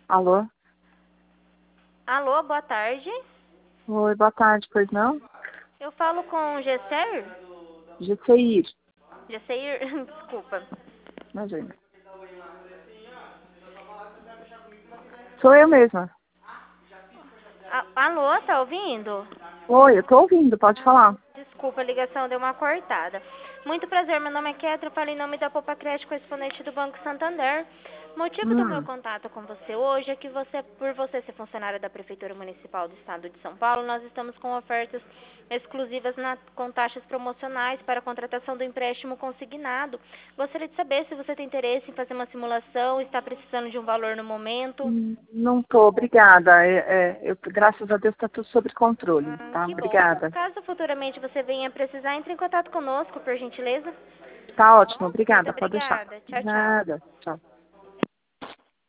Alô? Alô, boa tarde. Oi, boa tarde, pois não? Eu falo com o Gesser? Gesseir. Gesseir, desculpa. Imagina. Sou eu mesma. Alô, tá ouvindo? Oi, eu tô ouvindo, pode falar. Desculpa, a ligação deu uma cortada. Muito prazer, meu nome é Ketra, falo em nome da Poupa Crédito, correspondente do Banco Santander. O motivo do meu contato com você hoje é que por você ser funcionária da Prefeitura Municipal do Estado de São Paulo, nós estamos com ofertas exclusivas com taxas promocionais para a contratação do empréstimo consignado. Gostaria de saber se você tem interesse em fazer uma simulação, está precisando de um valor no momento. Não tô, obrigada. Graças a Deus está tudo sob controle, tá? Que bom. Obrigada. Caso futuramente você venha precisar, entre em contato conosco, por gentileza. Tá ótimo, Muito obrigada, pode deixar. obrigada. Tchau, tchau. Nada, tchau.